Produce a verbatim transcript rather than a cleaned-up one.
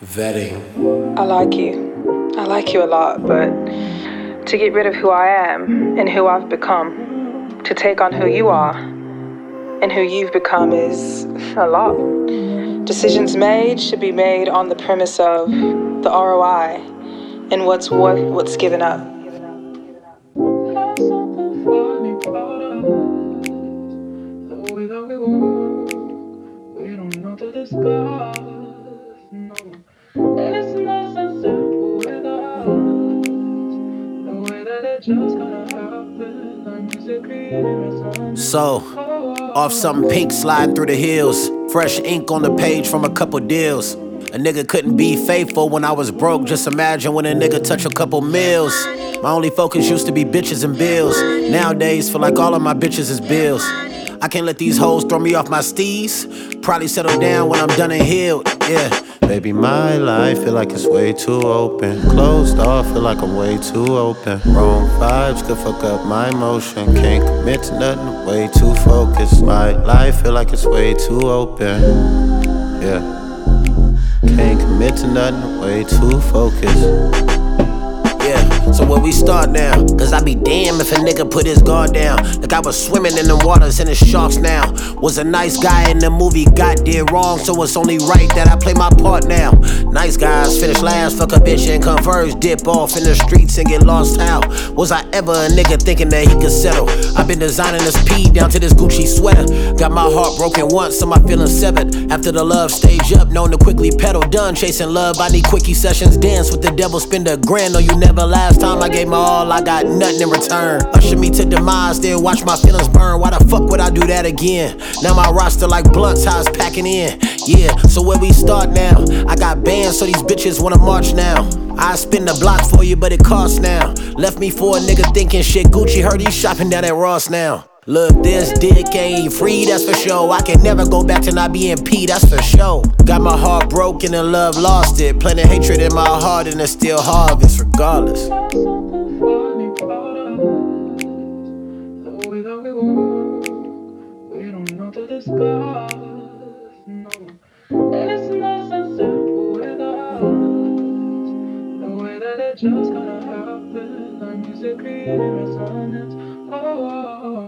Vetting. I like you. I like you a lot, but to get rid of who I am and who I've become, to take on who you are and who you've become is a lot. Decisions made should be made on the premise of the R O I and what's worth what's given up. So, off something pink sliding through the hills. Fresh ink on the page from a couple deals. A nigga couldn't be faithful when I was broke. Just imagine when a nigga touch a couple meals. My only focus used to be bitches and bills. Nowadays, feel like all of my bitches is bills. I can't let these hoes throw me off my steez. Probably settle down when I'm done and healed, yeah. Baby, my life feel like it's way too open. Closed off, feel like I'm way too open. Wrong vibes could fuck up my emotion. Can't commit to nothing, way too focused. My life feel like it's way too open. Yeah. Can't commit to nothing, way too focused. Yeah, so where we start now? Cause I be damned if a nigga put his guard down. Like I was swimming in the waters and the sharks now. Was a nice guy in the movie, got did wrong, so it's only right that I play my part now. Nice guys finish last, fuck a bitch and converse, dip off in the streets and get lost out. Was I ever a nigga thinking that he could settle? I've been designing this P down to this Gucci sweater. Got my heart broken once, so my feelings severed. After the love stage up, known to quickly pedal. Done chasing love, I need quickie sessions. Dance with the devil, spend a grand on you never. Last time I gave my all, I got nothing in return. Usher me to demise, then watch my feelings burn. Why the fuck would I do that again? Now my roster like blunts, how it's packing in. Yeah, so where we start now? I got bands, so these bitches wanna march now. I spin the block for you, but it costs now. Left me for a nigga thinking shit Gucci, heard he's shopping down at Ross now. Look, this dick ain't free, that's for sure. I can never go back to not being P, that's for sure. Got my heart broken and love lost it. Planting hatred in my heart and it's still harvest regardless. Just gonna happen, like music creating resonance.